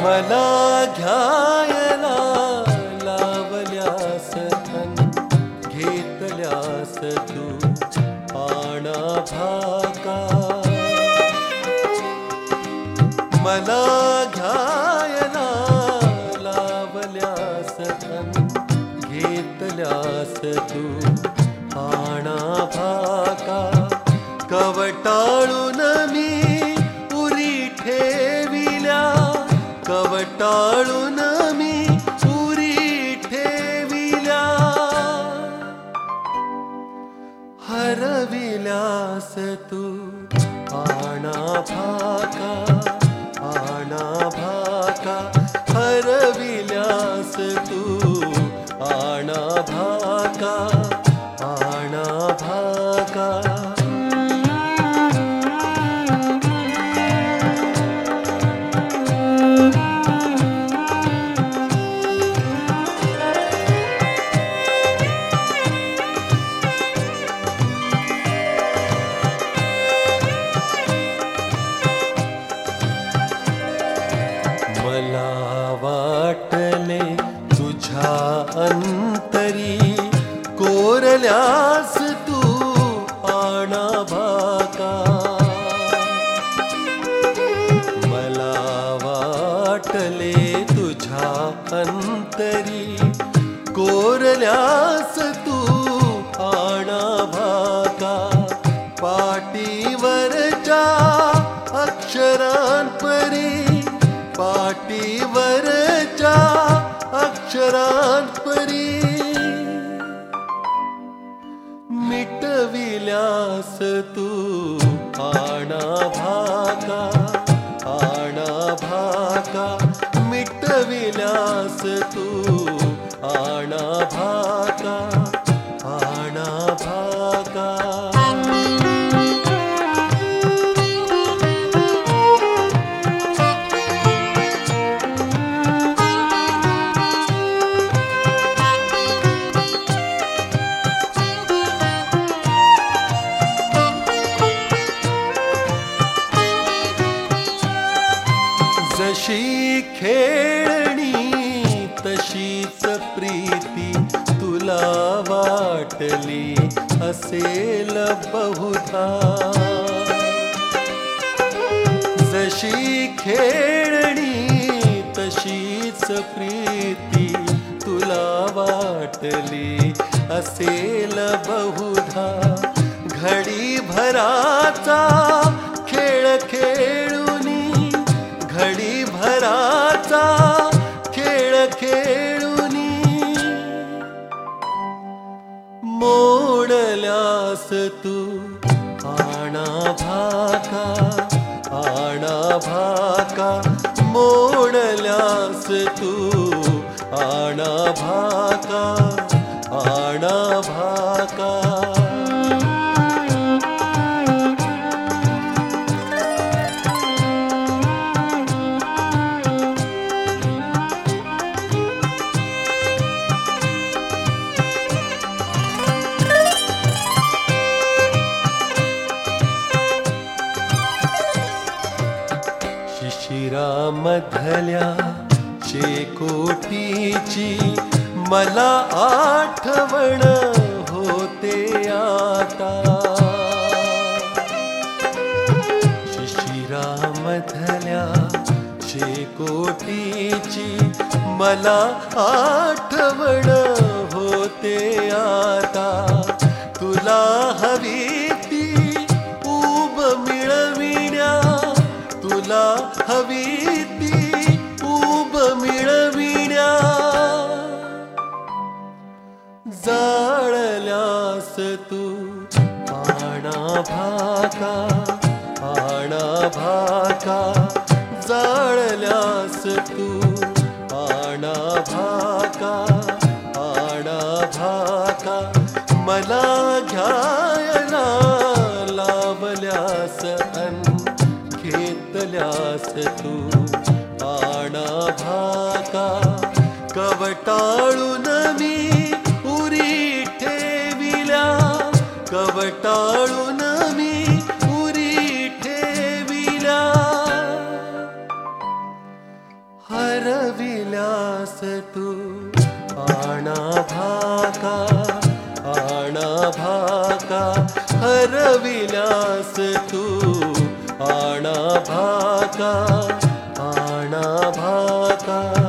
मला घ्यायला लावल्यास धन घेतल्यास तू आणा भाका मला घ्यायला लावल्यास धन घेतल्यास तू आणा भाका कवटाळून मी उरी ठेविल्या कवटाळून मी उरी ठेविल्या हरविल्यास तू आणा भाका हरविल्यास तू आणा भाका मला वाटले तुझ्या अंतरी कोरल्यास तू आणा भाका मला वाटले तुझ्या अंतरी कोरल्यास तू आणा भाका पाटीवरच्या अक्षरांपरी पाटीवरच्या अक्षरांपरी मिटविल्यास तू आणा भाका मिटविल्यास तू आणा भाका जशी खेळणी तशीच प्रीती तुला वाटली असेल बहुधा जशी खेळणी तशीच प्रीती तुला वाटली असेल बहुधा घडी भराचा खेळ खेळूनी घडी भराचा खेळ खेळूनी मोडल्यास तू आणा भाका मोडल्यास तू आणा भाका शिशिरामधल्या शेकोटीची मला आठवण होते आता शिशिरामधल्या शेकोटीची मला आठवण होते आता तुला हवी ती ऊब मिळविण्या तुला हवी ती ऊब मिळविण्या जाळल्यास तू आणा भाका जाळल्यास तू आणा भाका मला घ्यायला लावल्यास घेतल्यास तू आणा भाका कवटाळून मी उरी ठेविल्या कवटाळून मी उरी ठेविल्या तू आणा भाका आणा भाका हरविलास तू आणा भाका आणा भाका